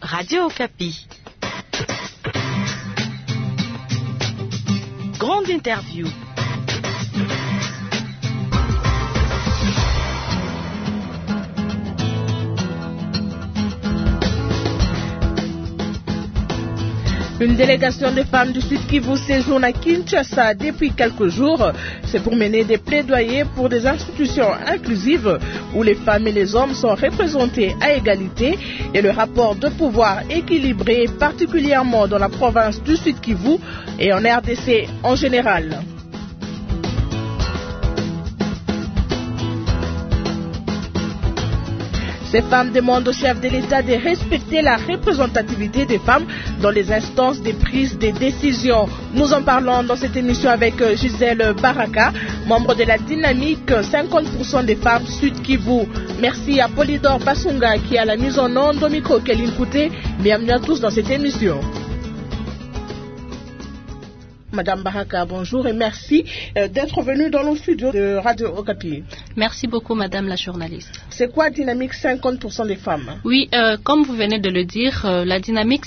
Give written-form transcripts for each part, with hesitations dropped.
Radio Okapi. Grande interview. Une délégation de femmes du Sud Kivu séjourne à Kinshasa depuis quelques jours. C'est pour mener des plaidoyers pour des institutions inclusives où les femmes et les hommes sont représentés à égalité et le rapport de pouvoir équilibré, particulièrement dans la province du Sud Kivu et en RDC en général. Ces femmes demandent au chef de l'État de respecter la représentativité des femmes dans les instances de prise des décisions. Nous en parlons dans cette émission avec Gisèle Baraka, membre de la dynamique 50% des femmes Sud Kivu. Merci à Polydor Basunga qui est à la mise en onde au micro Kéline Kouté. Bienvenue à tous dans cette émission. Madame Baraka, bonjour et merci d'être venue dans le studio de Radio Okapi. Merci beaucoup, Madame la journaliste. C'est quoi Dynamique 50% des femmes? Oui, comme vous venez de le dire, la Dynamique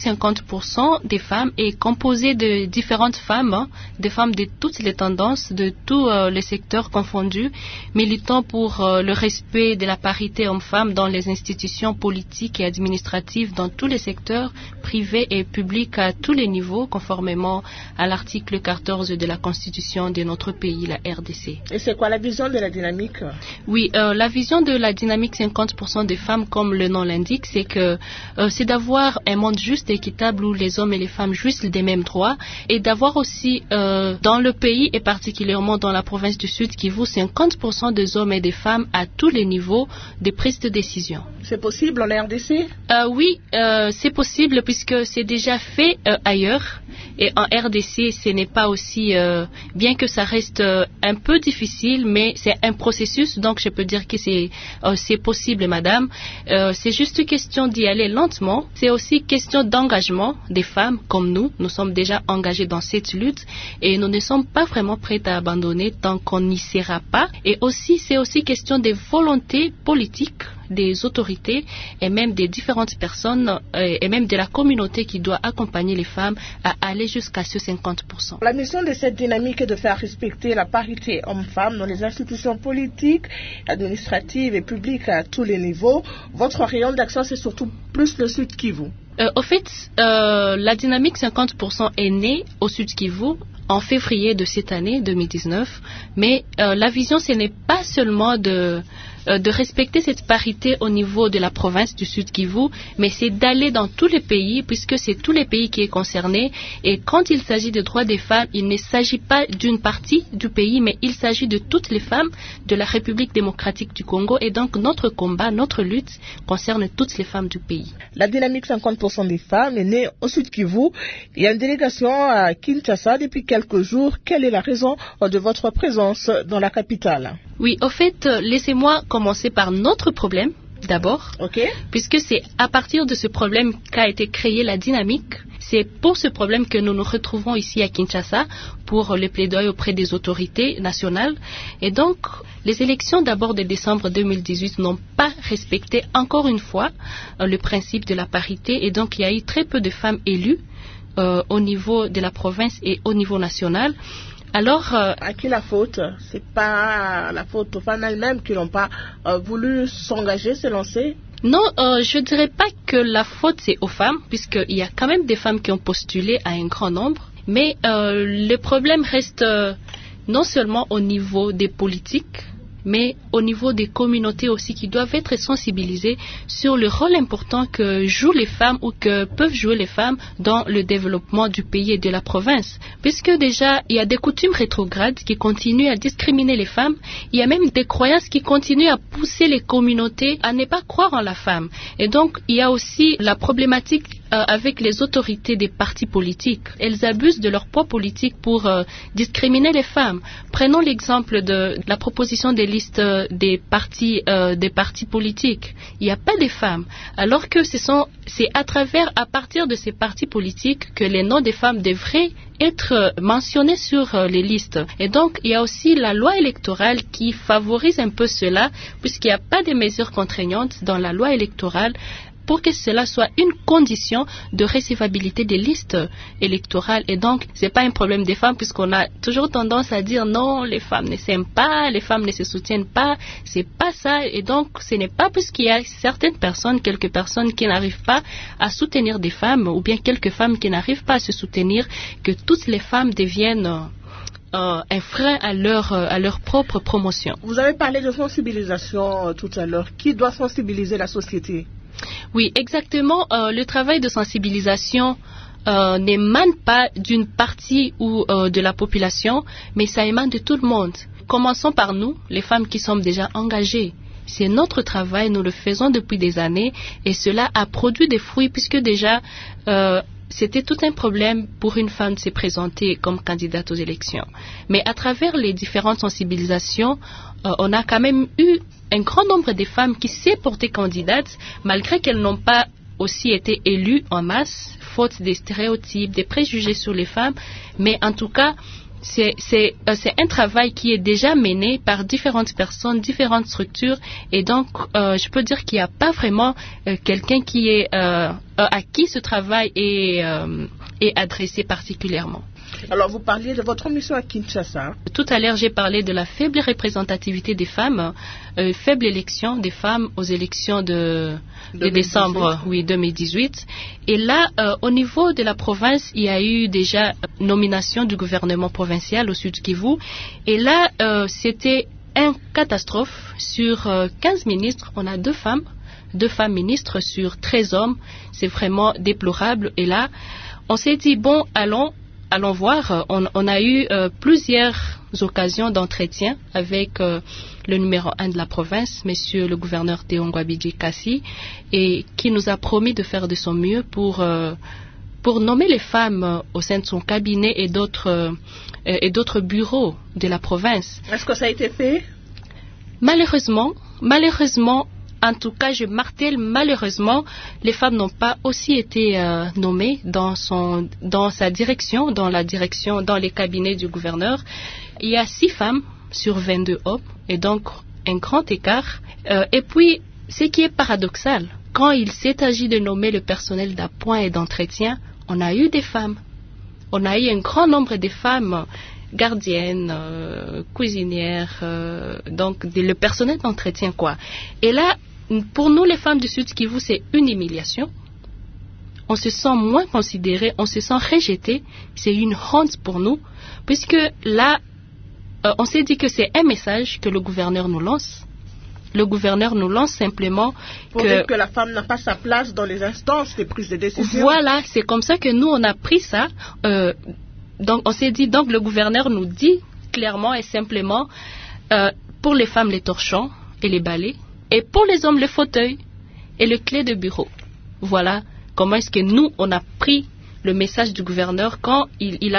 50% des femmes est composée de différentes femmes, des femmes de toutes les tendances, de tous les secteurs confondus, militant pour le respect de la parité homme-femme dans les institutions politiques et administratives dans tous les secteurs, privés et publics à tous les niveaux, conformément à l'article 14 de la Constitution de notre pays, la RDC. Et c'est quoi la vision de la dynamique? Oui, la vision de la dynamique 50% des femmes, comme le nom l'indique, c'est que c'est d'avoir un monde juste et équitable où les hommes et les femmes jouissent des mêmes droits et d'avoir aussi dans le pays et particulièrement dans la province du Sud Kivu 50% des hommes et des femmes à tous les niveaux de prise de décision. C'est possible en RDC? Oui, c'est possible puisque c'est déjà fait ailleurs. Et en RDC, ce n'est pas aussi, bien que ça reste un peu difficile, mais c'est un processus, donc je peux dire que c'est possible, madame. C'est juste question d'y aller lentement. C'est aussi question d'engagement des femmes comme nous. Nous sommes déjà engagés dans cette lutte et nous ne sommes pas vraiment prêts à abandonner tant qu'on n'y sera pas. Et aussi, c'est aussi question de volonté politique des autorités et même des différentes personnes et même de la communauté qui doit accompagner les femmes à aller jusqu'à ce 50%. La mission de cette dynamique est de faire respecter la parité homme-femme dans les institutions politiques, administratives et publiques à tous les niveaux. Votre rayon d'action, c'est surtout plus le Sud Kivu. Au fait, la dynamique 50% est née au Sud Kivu en février de cette année 2019, mais la vision, ce n'est pas seulement de respecter cette parité au niveau de la province du Sud Kivu, mais c'est d'aller dans tous les pays, puisque c'est tous les pays qui est concerné. Et quand il s'agit des droits des femmes, il ne s'agit pas d'une partie du pays, mais il s'agit de toutes les femmes de la République démocratique du Congo. Et donc notre combat, notre lutte concerne toutes les femmes du pays. La dynamique 50% des femmes est née au Sud Kivu. Il y a une délégation à Kinshasa depuis quelques jours. Quelle est la raison de votre présence dans la capitale? Oui, au fait, laissez-moi commencer par notre problème d'abord, puisque c'est à partir de ce problème qu'a été créée la dynamique. C'est pour ce problème que nous nous retrouvons ici à Kinshasa pour le plaidoyer auprès des autorités nationales. Et donc, les élections d'abord de décembre 2018 n'ont pas respecté encore une fois le principe de la parité. Et donc, il y a eu très peu de femmes élues au niveau de la province et au niveau national. Alors, à qui la faute? C'est pas la faute aux femmes elles-mêmes qui n'ont pas voulu s'engager, se lancer? Non, je dirais pas que la faute c'est aux femmes, puisqu'il y a quand même des femmes qui ont postulé à un grand nombre. Mais le problème reste non seulement au niveau des politiques, mais au niveau des communautés aussi qui doivent être sensibilisées sur le rôle important que jouent les femmes ou que peuvent jouer les femmes dans le développement du pays et de la province. Puisque déjà, il y a des coutumes rétrogrades qui continuent à discriminer les femmes. Il y a même des croyances qui continuent à pousser les communautés à ne pas croire en la femme. Et donc, il y a aussi la problématique avec les autorités des partis politiques. Elles abusent de leur poids politique pour discriminer les femmes. Prenons l'exemple de la proposition des listes des partis politiques. Il n'y a pas de femmes, alors que c'est à partir de ces partis politiques que les noms des femmes devraient être mentionnés sur les listes. Et donc, il y a aussi la loi électorale qui favorise un peu cela, puisqu'il n'y a pas de mesures contraignantes dans la loi électorale pour que cela soit une condition de recevabilité des listes électorales. Et donc, c'est pas un problème des femmes, puisqu'on a toujours tendance à dire non, les femmes ne s'aiment pas, les femmes ne se soutiennent pas. C'est pas ça. Et donc, ce n'est pas puisqu'il y a certaines personnes, quelques personnes qui n'arrivent pas à soutenir des femmes, ou bien quelques femmes qui n'arrivent pas à se soutenir, que toutes les femmes deviennent un frein à leur propre promotion. Vous avez parlé de sensibilisation tout à l'heure. Qui doit sensibiliser la société? Oui, exactement. Le travail de sensibilisation n'émane pas d'une partie ou de la population, mais ça émane de tout le monde. Commençons par nous, les femmes qui sommes déjà engagées. C'est notre travail, nous le faisons depuis des années et cela a produit des fruits puisque déjà c'était tout un problème pour une femme de se présenter comme candidate aux élections. Mais à travers les différentes sensibilisations, on a quand même eu un grand nombre de femmes qui s'est portées candidates malgré qu'elles n'ont pas aussi été élues en masse, faute des stéréotypes, des préjugés sur les femmes. Mais en tout cas, c'est un travail qui est déjà mené par différentes personnes, différentes structures, et donc je peux dire qu'il n'y a pas vraiment quelqu'un qui est à qui ce travail est adressé particulièrement. Alors, vous parliez de votre mission à Kinshasa. Tout à l'heure, j'ai parlé de la faible représentativité des femmes, faible élection des femmes aux élections de décembre 2018. Et là, au niveau de la province, il y a eu déjà nomination du gouvernement provincial au Sud Kivu. Et là, c'était une catastrophe. Sur 15 ministres, on a 2 femmes ministres sur 13 hommes. C'est vraiment déplorable. Et là, on s'est dit, bon, allons voir. On a eu plusieurs occasions d'entretien avec le numéro 1 de la province, monsieur le gouverneur Théongwabidji Kassi, et qui nous a promis de faire de son mieux pour nommer les femmes au sein de son cabinet et d'autres bureaux de la province. Est-ce que ça a été fait? Malheureusement, en tout cas, je martèle, malheureusement, les femmes n'ont pas aussi été nommées dans sa direction, dans les cabinets du gouverneur. Il y a 6 femmes sur 22 hommes, et donc un grand écart. Et puis, ce qui est paradoxal, quand il s'est agi de nommer le personnel d'appoint et d'entretien, on a eu des femmes. On a eu un grand nombre de femmes gardiennes, cuisinières, donc le personnel d'entretien, quoi. Et là, pour nous, les femmes du Sud Kivu, c'est une humiliation. On se sent moins considérées, on se sent rejetées. C'est une honte pour nous, puisque là, on s'est dit que c'est un message que le gouverneur nous lance. Le gouverneur nous lance simplement pour dire que la femme n'a pas sa place dans les instances de prise de décision. Voilà, c'est comme ça que nous, on a pris ça. Donc, on s'est dit, donc le gouverneur nous dit clairement et simplement, pour les femmes, les torchons et les balais, et pour les hommes, le fauteuil et le clé de bureau. Voilà comment est-ce que nous, on a pris le message du gouverneur quand il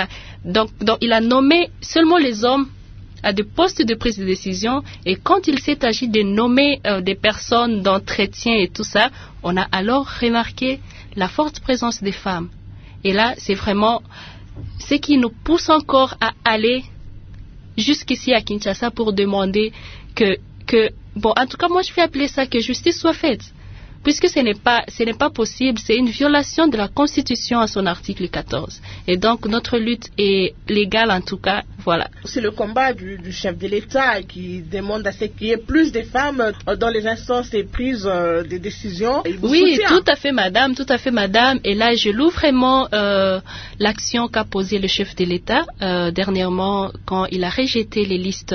a nommé seulement les hommes à des postes de prise de décision, et quand il s'est agi de nommer des personnes d'entretien et tout ça, on a alors remarqué la forte présence des femmes. Et là, c'est vraiment ce qui nous pousse encore à aller jusqu'ici à Kinshasa pour demander bon, en tout cas, moi, je vais appeler ça que justice soit faite. Puisque ce n'est pas possible, c'est une violation de la Constitution à son article 14. Et donc, notre lutte est légale, en tout cas, voilà. C'est le combat du chef de l'État qui demande à ce qu'il y ait plus de femmes dans les instances et prises de décisions. Oui, tout à fait, madame. Et là, je loue vraiment l'action qu'a posée le chef de l'État dernièrement quand il a rejeté les listes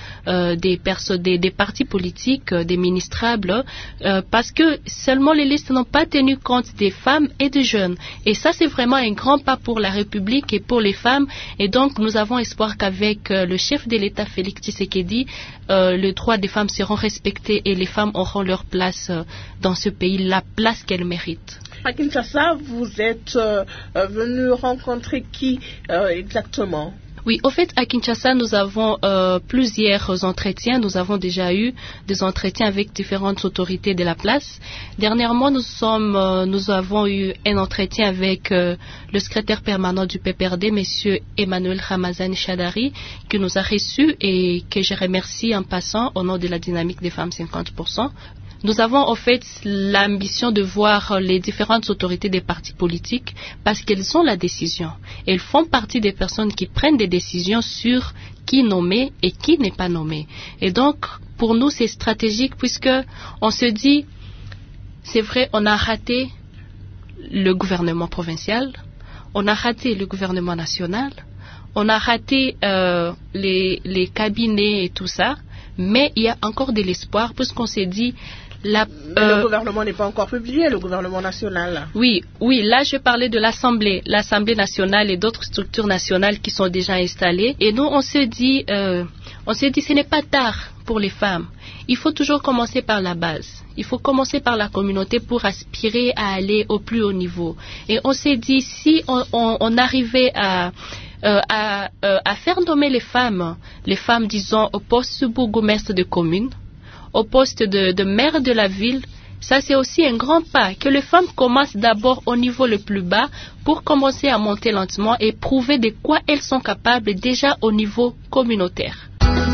des partis politiques, des ministrables, parce que seulement les listes n'ont pas tenu compte des femmes et des jeunes. Et ça, c'est vraiment un grand pas pour la République et pour les femmes. Et donc, nous avons espoir qu'avec le chef de l'État, Félix Tshisekedi, les droits des femmes seront respectés et les femmes auront leur place dans ce pays, la place qu'elles méritent. À Kinshasa, vous êtes venu rencontrer qui exactement? Oui, au fait, à Kinshasa, nous avons plusieurs entretiens. Nous avons déjà eu des entretiens avec différentes autorités de la place. Dernièrement, nous avons eu un entretien avec le secrétaire permanent du PPRD, monsieur Emmanuel Ramazani Chadari, qui nous a reçus et que je remercie en passant au nom de la dynamique des femmes 50%. nous avons en fait l'ambition de voir les différentes autorités des partis politiques parce qu'elles ont la décision. Elles font partie des personnes qui prennent des décisions sur qui nommer et qui n'est pas nommé. Et donc, pour nous, c'est stratégique puisque on se dit, c'est vrai, on a raté le gouvernement provincial, on a raté le gouvernement national, on a raté les cabinets et tout ça, mais il y a encore de l'espoir puisqu'on s'est dit... le gouvernement n'est pas encore publié, le gouvernement national. Oui, là je parlais de l'Assemblée nationale et d'autres structures nationales qui sont déjà installées. Et nous, on s'est dit, ce n'est pas tard pour les femmes. Il faut toujours commencer par la base. Il faut commencer par la communauté pour aspirer à aller au plus haut niveau. Et on s'est dit, si on arrivait à faire nommer les femmes, disons, au poste de bourgmestre de commune, au poste de maire de la ville, ça c'est aussi un grand pas. Que les femmes commencent d'abord au niveau le plus bas pour commencer à monter lentement et prouver de quoi elles sont capables déjà au niveau communautaire.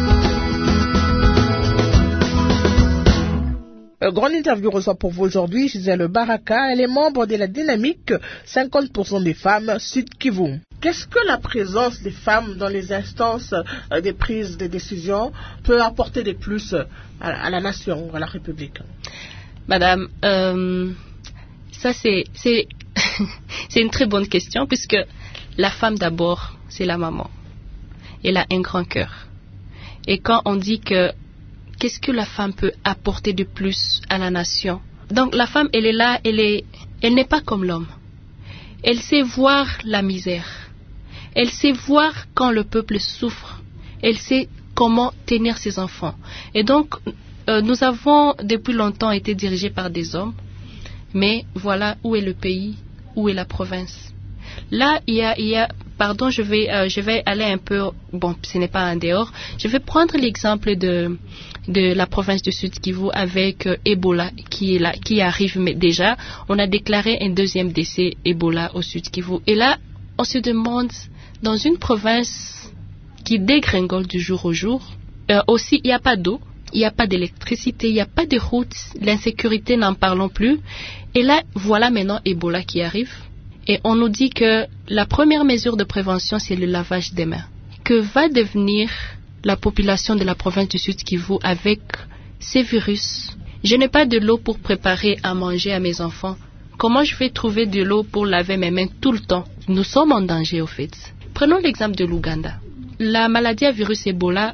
Grande interview reçoit pour vous aujourd'hui Gisèle Baraka. Elle est membre de la dynamique 50% des femmes Sud Kivu. Qu'est-ce que la présence des femmes dans les instances des prises de décision peut apporter de plus à la nation, à la République? Madame, ça c'est une très bonne question puisque la femme d'abord, c'est la maman. Elle a un grand cœur. Et quand on dit que qu'est-ce que la femme peut apporter de plus à la nation? Donc la femme, elle est là, elle n'est pas comme l'homme. Elle sait voir la misère. Elle sait voir quand le peuple souffre. Elle sait comment tenir ses enfants. Et donc, nous avons depuis longtemps été dirigés par des hommes. Mais voilà où est le pays, où est la province. Là, il y a pardon, je vais aller un peu, bon, ce n'est pas en dehors. Je vais prendre l'exemple de la province du Sud Kivu avec Ebola qui arrive déjà. On a déclaré un deuxième décès Ebola au Sud Kivu. Et là, on se demande, dans une province qui dégringole du jour au jour, aussi, il n'y a pas d'eau, il n'y a pas d'électricité, il n'y a pas de routes, l'insécurité, n'en parlons plus. Et là, voilà maintenant Ebola qui arrive. Et on nous dit que la première mesure de prévention, c'est le lavage des mains. Que va devenir la population de la province du Sud Kivu avec ces virus? Je n'ai pas de l'eau pour préparer à manger à mes enfants. Comment je vais trouver de l'eau pour laver mes mains tout le temps? Nous sommes en danger, au fait. Prenons l'exemple de l'Ouganda. La maladie à virus Ebola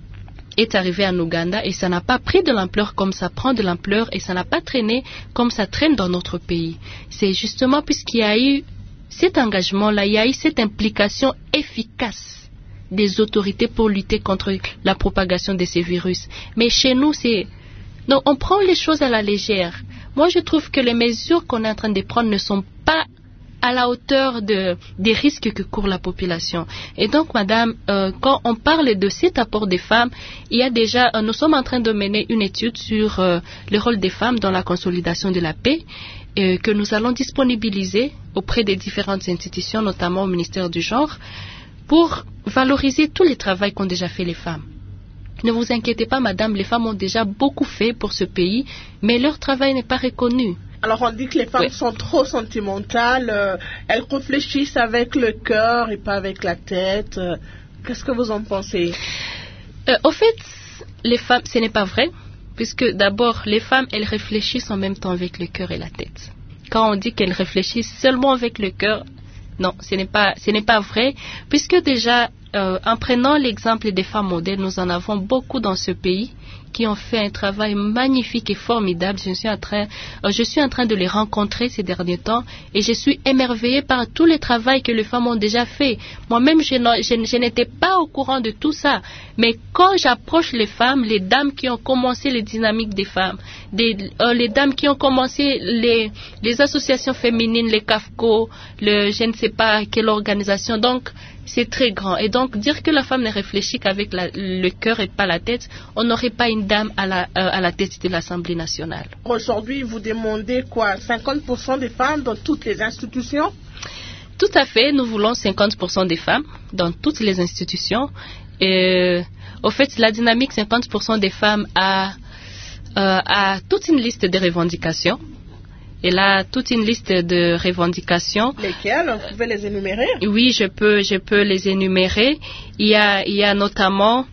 est arrivée en Ouganda et ça n'a pas pris de l'ampleur comme ça prend de l'ampleur et ça n'a pas traîné comme ça traîne dans notre pays. C'est justement puisqu'il y a eu cet engagement-là, il y a eu cette implication efficace des autorités pour lutter contre la propagation de ces virus. Mais chez nous, non, on prend les choses à la légère. Moi, je trouve que les mesures qu'on est en train de prendre ne sont pas à la hauteur des risques que court la population. Et donc, madame, quand on parle de cet apport des femmes, il y a déjà, nous sommes en train de mener une étude sur le rôle des femmes dans la consolidation de la paix, que nous allons disponibiliser auprès des différentes institutions, notamment au ministère du Genre, pour valoriser tout le travail qu'ont déjà fait les femmes. Ne vous inquiétez pas, madame, les femmes ont déjà beaucoup fait pour ce pays, mais leur travail n'est pas reconnu. Alors on dit que les femmes sont trop sentimentales, elles réfléchissent avec le cœur et pas avec la tête. Qu'est-ce que vous en pensez? Au fait, les femmes, ce n'est pas vrai, puisque d'abord, les femmes, elles réfléchissent en même temps avec le cœur et la tête. Quand on dit qu'elles réfléchissent seulement avec le cœur, non, ce n'est pas vrai, puisque déjà, en prenant l'exemple des femmes modèles, nous en avons beaucoup dans ce pays qui ont fait un travail magnifique et formidable. Je suis en train de les rencontrer ces derniers temps et je suis émerveillée par tout le travail que les femmes ont déjà fait. Moi-même, je n'étais pas au courant de tout ça. Mais quand j'approche les femmes, les dames qui ont commencé les dynamiques des femmes, les dames qui ont commencé les associations féminines, les CAFCO, je ne sais pas quelle organisation, donc c'est très grand. Et donc, dire que la femme ne réfléchit qu'avec le cœur et pas la tête, on n'aurait pas une dame à la tête de l'Assemblée nationale. Aujourd'hui, vous demandez quoi? 50% des femmes dans toutes les institutions? Tout à fait, nous voulons 50% des femmes dans toutes les institutions. Au fait, la dynamique 50% des femmes a a toute une liste de revendications. Elle a toute une liste de revendications. Lesquelles? Vous pouvez les énumérer? Oui, je peux les énumérer. Il y a notamment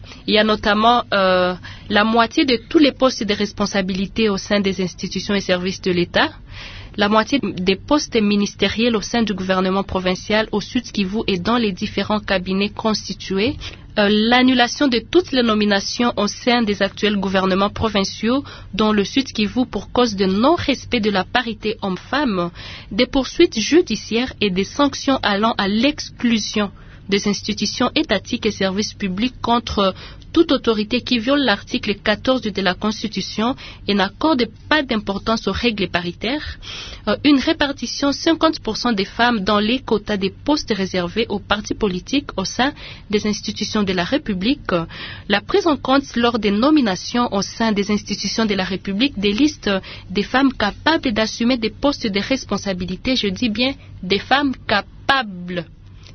la moitié de tous les postes de responsabilité au sein des institutions et services de l'État, la moitié des postes ministériels au sein du gouvernement provincial au Sud Kivu et dans les différents cabinets constitués, l'annulation de toutes les nominations au sein des actuels gouvernements provinciaux dont le Sud Kivu pour cause de non-respect de la parité homme-femme, des poursuites judiciaires et des sanctions allant à l'exclusion des institutions étatiques et services publics contre toute autorité qui viole l'article 14 de la Constitution et n'accorde pas d'importance aux règles paritaires, une répartition 50% des femmes dans les quotas des postes réservés aux partis politiques au sein des institutions de la République, la prise en compte lors des nominations au sein des institutions de la République des listes des femmes capables d'assumer des postes de responsabilité, je dis bien des femmes capables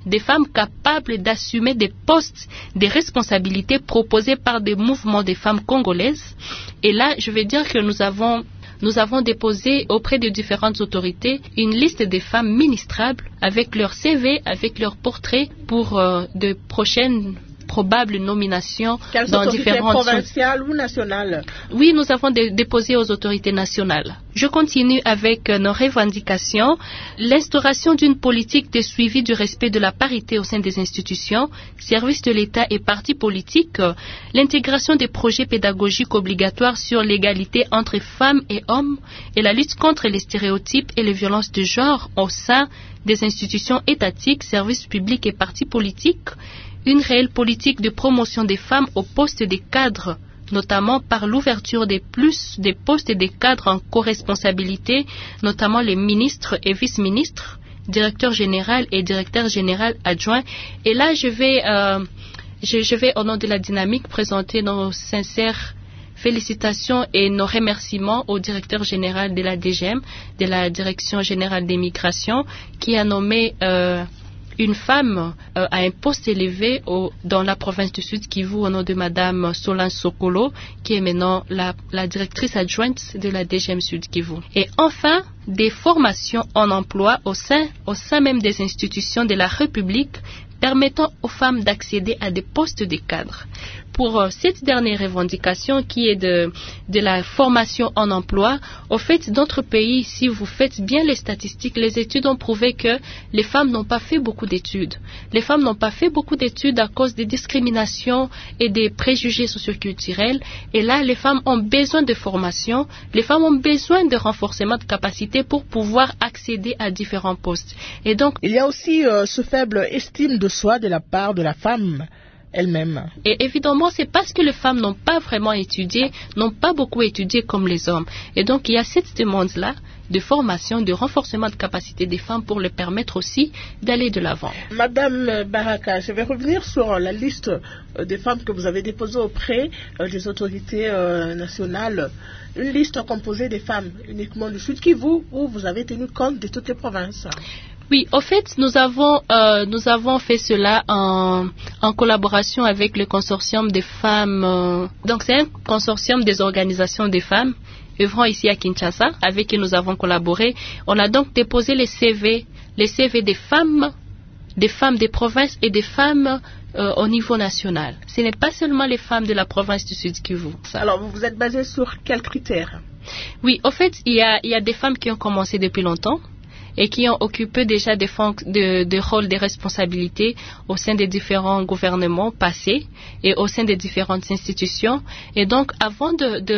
d'assumer des postes de responsabilité proposés par des mouvements de femmes congolaises. Et là, je vais dire que nous avons déposé auprès de différentes autorités une liste des femmes ministrables avec leur CV, avec leur portrait pour de prochaines probables nominations dans différentes provinciales ou nationales. Oui, nous avons déposé aux autorités nationales. Je continue avec nos revendications. L'instauration d'une politique de suivi du respect de la parité au sein des institutions, services de l'État et partis politiques, l'intégration des projets pédagogiques obligatoires sur l'égalité entre femmes et hommes et la lutte contre les stéréotypes et les violences de genre au sein des institutions étatiques, services publics et partis politiques, une réelle politique de promotion des femmes au poste des cadres, notamment par l'ouverture des postes des cadres en co-responsabilité, notamment les ministres et vice-ministres, directeur général et directeur général adjoint. Et là, je vais au nom de la dynamique présenter nos sincères félicitations et nos remerciements au directeur général de la DGM, de la Direction générale des migrations, qui a nommé une femme à un poste élevé dans la province du Sud Kivu au nom de Madame Solange Sokolo, qui est maintenant la directrice adjointe de la DGM Sud Kivu. Et enfin, des formations en emploi au sein même des institutions de la République permettant aux femmes d'accéder à des postes de cadre. Pour cette dernière revendication qui est de la formation en emploi, au fait, d'autres pays, si vous faites bien les statistiques, les études ont prouvé que les femmes n'ont pas fait beaucoup d'études. Les femmes n'ont pas fait beaucoup d'études à cause des discriminations et des préjugés socioculturels. Et là, les femmes ont besoin de formation, les femmes ont besoin de renforcement de capacités pour pouvoir accéder à différents postes. Et donc, il y a aussi ce faible estime de soi de la part de la femme elle-même. Et évidemment, c'est parce que les femmes n'ont pas vraiment étudié, n'ont pas beaucoup étudié comme les hommes. Et donc, il y a cette demande-là de formation, de renforcement de capacité des femmes pour leur permettre aussi d'aller de l'avant. Madame Baraka, je vais revenir sur la liste des femmes que vous avez déposées auprès des autorités nationales. Une liste composée des femmes uniquement du Sud Kivu où vous avez tenu compte de toutes les provinces. Oui, au fait, nous avons fait cela en collaboration avec le consortium des femmes. Donc, c'est un consortium des organisations des femmes œuvrant ici à Kinshasa, avec qui nous avons collaboré. On a donc déposé les CV des femmes des provinces et des femmes au niveau national. Ce n'est pas seulement les femmes de la province du Sud Kivu. Alors, vous vous êtes basé sur quels critères? Oui, au fait, il y a des femmes qui ont commencé depuis longtemps et qui ont occupé déjà des rôles de responsabilité au sein des différents gouvernements passés et au sein des différentes institutions. Et donc, avant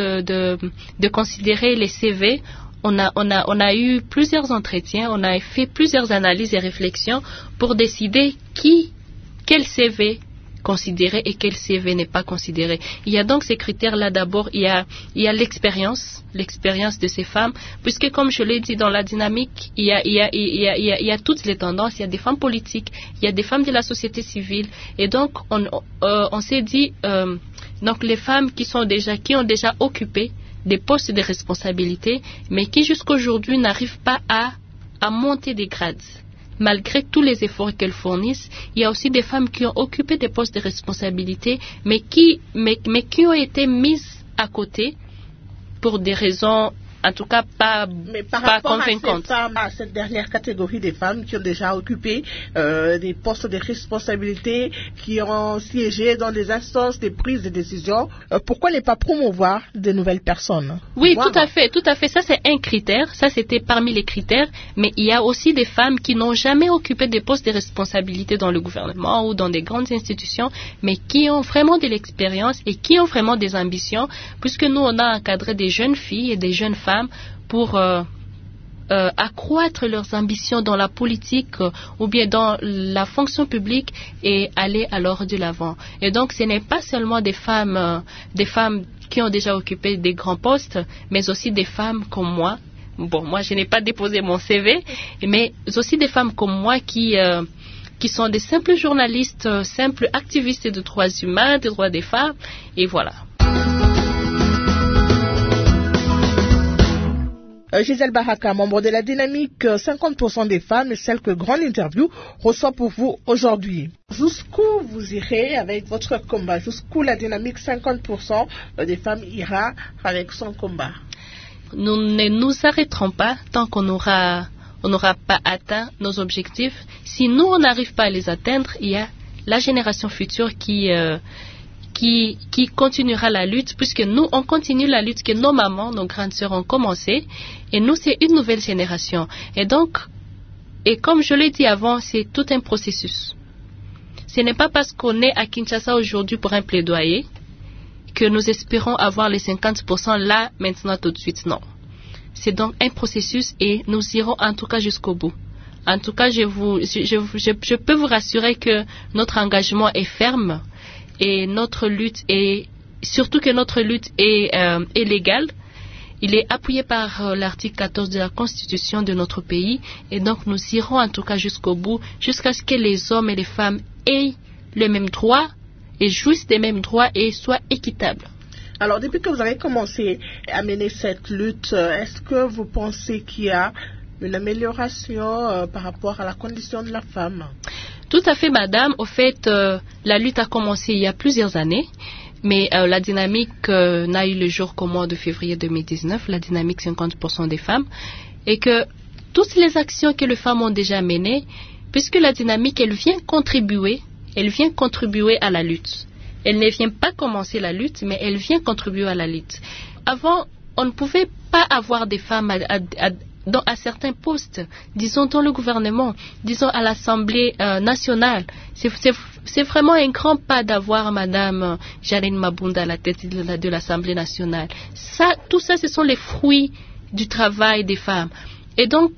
de considérer les CV, on a eu plusieurs entretiens, on a fait plusieurs analyses et réflexions pour décider quel CV considéré et quel CV n'est pas considéré. Il y a donc ces critères-là. D'abord, il y a l'expérience de ces femmes, puisque comme je l'ai dit dans la dynamique, il y a toutes les tendances. Il y a des femmes politiques, il y a des femmes de la société civile, et donc on s'est dit donc les femmes qui ont déjà occupé des postes de responsabilité, mais qui jusqu'aujourd'hui n'arrivent pas à monter des grades. Malgré tous les efforts qu'elles fournissent, il y a aussi des femmes qui ont occupé des postes de responsabilité, mais qui ont été mises à côté pour des raisons, en tout cas, pas convaincantes. À cette dernière catégorie des femmes qui ont déjà occupé des postes de responsabilité, qui ont siégé dans des instances de prise de décision, pourquoi ne pas promouvoir de nouvelles personnes? Oui, tout à fait. Ça, c'est un critère. Ça, c'était parmi les critères. Mais il y a aussi des femmes qui n'ont jamais occupé des postes de responsabilité dans le gouvernement ou dans des grandes institutions, mais qui ont vraiment de l'expérience et qui ont vraiment des ambitions, puisque nous, on a encadré des jeunes filles et des jeunes femmes pour accroître leurs ambitions dans la politique ou bien dans la fonction publique et aller alors de l'avant. Et donc, ce n'est pas seulement des femmes qui ont déjà occupé des grands postes, mais aussi des femmes comme moi. Bon, moi, je n'ai pas déposé mon CV, mais aussi des femmes comme moi qui sont des simples journalistes, simples activistes de droits humains, des droits des femmes, et voilà. Gisèle Baraka, membre de la dynamique 50% des femmes, et celle que Grande Interview reçoit pour vous aujourd'hui. Jusqu'où vous irez avec votre combat? Jusqu'où la dynamique 50% des femmes ira avec son combat? Nous ne nous arrêterons pas tant qu'on n'aura pas atteint nos objectifs. Si nous, on n'arrive pas à les atteindre, il y a la génération future qui continuera la lutte, puisque nous, on continue la lutte que nos mamans, nos grandes sœurs ont commencé, et nous, c'est une nouvelle génération. Et donc, et comme je l'ai dit avant, c'est tout un processus. Ce n'est pas parce qu'on est à Kinshasa aujourd'hui pour un plaidoyer que nous espérons avoir les 50% là, maintenant, tout de suite. Non. C'est donc un processus et nous irons en tout cas jusqu'au bout. En tout cas, je peux vous rassurer que notre engagement est ferme. Et notre lutte est, surtout que notre lutte est légale. Il est appuyé par l'article 14 de la Constitution de notre pays. Et donc, nous irons en tout cas jusqu'au bout, jusqu'à ce que les hommes et les femmes aient les mêmes droits et jouissent des mêmes droits et soient équitables. Alors, depuis que vous avez commencé à mener cette lutte, est-ce que vous pensez qu'il y a une amélioration par rapport à la condition de la femme? Tout à fait, madame. Au fait, la lutte a commencé il y a plusieurs années, mais la dynamique n'a eu le jour qu'au mois de février 2019, la dynamique 50% des femmes, et que toutes les actions que les femmes ont déjà menées, puisque la dynamique, elle vient contribuer à la lutte. Elle ne vient pas commencer la lutte, mais elle vient contribuer à la lutte. Avant, on ne pouvait pas avoir des femmes à certains postes, disons dans le gouvernement, disons à l'Assemblée nationale. C'est vraiment un grand pas d'avoir Madame Janine Mabunda à la tête de l'Assemblée nationale. Tout ça, ce sont les fruits du travail des femmes. Et donc,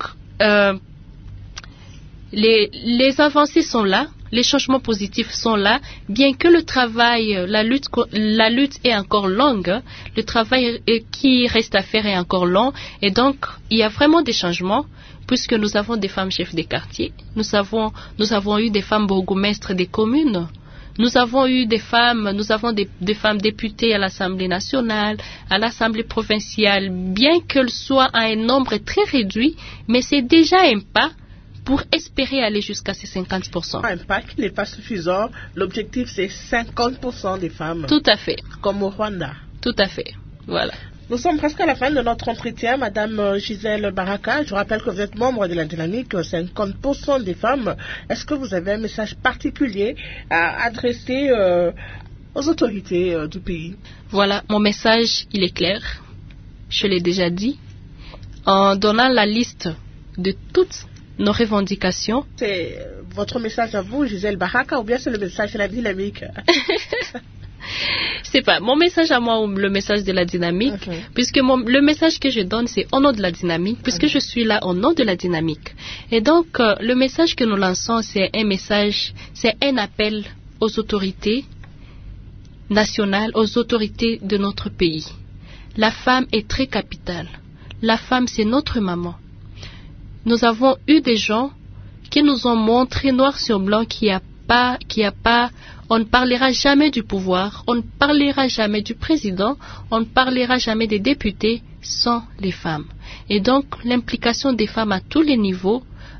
les avancées sont là, les changements positifs sont là, bien que le travail, la lutte est encore longue, le travail qui reste à faire est encore long, et donc il y a vraiment des changements, puisque nous avons des femmes chefs des quartiers, nous avons eu des femmes bourgmestres des communes, nous avons des femmes députées à l'Assemblée nationale, à l'Assemblée provinciale, bien qu'elles soient à un nombre très réduit, mais c'est déjà un pas pour espérer aller jusqu'à ces 50%. Un pas qui n'est pas suffisant. L'objectif, c'est 50% des femmes. Tout à fait. Comme au Rwanda. Tout à fait. Voilà. Nous sommes presque à la fin de notre entretien, Madame Gisèle Baraka. Je rappelle que vous êtes membre de la dynamique 50% des femmes. Est-ce que vous avez un message particulier à adresser aux autorités du pays? Voilà, mon message, il est clair. Je l'ai déjà dit. En donnant la liste de toutes nos revendications. C'est votre message à vous, Gisèle Baraka, ou bien c'est le message de la dynamique? C'est pas mon message à moi ou le message de la dynamique, puisque le message que je donne, c'est au nom de la dynamique, puisque je suis là au nom de la dynamique. Et donc, le message que nous lançons, c'est un appel aux autorités nationales, aux autorités de notre pays. La femme est très capitale. La femme, c'est notre maman. Nous avons eu des gens qui nous ont montré noir sur blanc on ne parlera jamais du pouvoir, on ne parlera jamais du président, on ne parlera jamais des députés sans les femmes. Et donc, l'implication des femmes à tous les niveaux,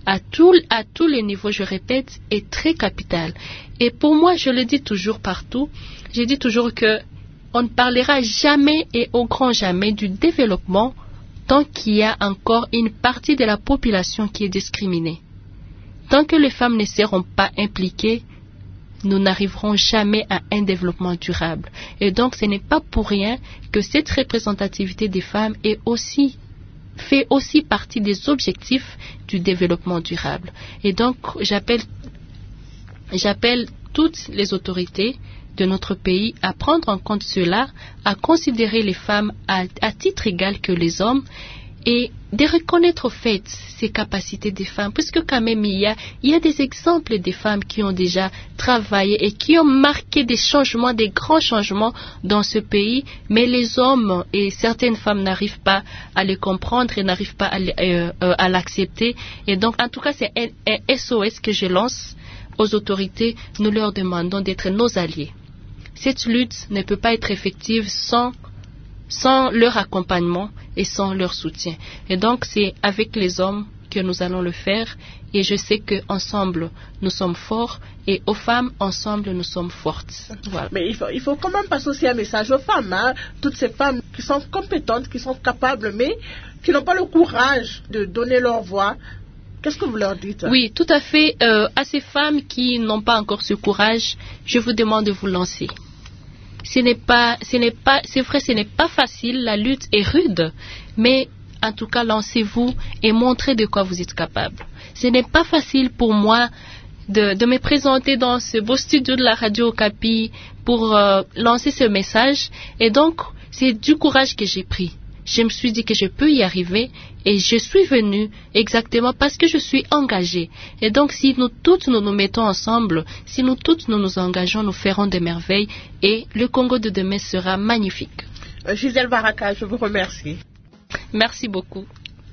je répète, est très capitale. Et pour moi, je le dis toujours partout, je dis toujours que on ne parlera jamais et au grand jamais du développement tant qu'il y a encore une partie de la population qui est discriminée. Tant que les femmes ne seront pas impliquées, nous n'arriverons jamais à un développement durable. Et donc, ce n'est pas pour rien que cette représentativité des femmes fait aussi partie des objectifs du développement durable. Et donc, j'appelle toutes les autorités de notre pays à prendre en compte cela, à considérer les femmes à titre égal que les hommes et de reconnaître au fait ces capacités des femmes, puisque quand même il y a des exemples des femmes qui ont déjà travaillé et qui ont marqué des changements, des grands changements dans ce pays, mais les hommes et certaines femmes n'arrivent pas à les comprendre et n'arrivent pas à l'accepter. Et donc, en tout cas, c'est un SOS que je lance aux autorités. Nous leur demandons d'être nos alliés. Cette lutte ne peut pas être effective sans leur accompagnement et sans leur soutien. Et donc, c'est avec les hommes que nous allons le faire. Et je sais qu'ensemble, nous sommes forts. Et aux femmes, ensemble, nous sommes fortes. Voilà. Mais il faut quand même passer aussi un message aux femmes. Hein? Toutes ces femmes qui sont compétentes, qui sont capables, mais qui n'ont pas le courage de donner leur voix. Qu'est-ce que vous leur dites? Oui, tout à fait. À ces femmes qui n'ont pas encore ce courage, je vous demande de vous lancer. C'est vrai, ce n'est pas facile, la lutte est rude, mais en tout cas, lancez-vous et montrez de quoi vous êtes capable. Ce n'est pas facile pour moi de me présenter dans ce beau studio de la radio Okapi pour lancer ce message, et donc, c'est du courage que j'ai pris. Je me suis dit que je peux y arriver et je suis venue exactement parce que je suis engagée. Et donc, si nous toutes nous mettons ensemble, si nous toutes nous engageons, nous ferons des merveilles et le Congo de demain sera magnifique. Gisèle Baraka, je vous remercie. Merci beaucoup.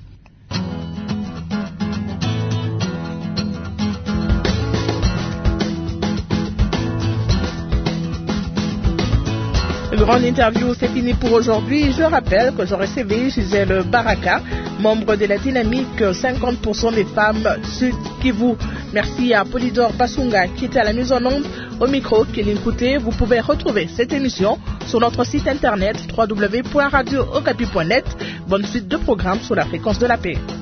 Le grand interview, c'est fini pour aujourd'hui. Je rappelle que j'ai recevé Gisèle Baraka, membre de la dynamique 50% des femmes Sud Kivu. Merci à Polydor Basunga qui était à la mise en onde. Au micro, qui l'écoutait, vous pouvez retrouver cette émission sur notre site internet www.radiookapi.net. Bonne suite de programmes sur la fréquence de la paix.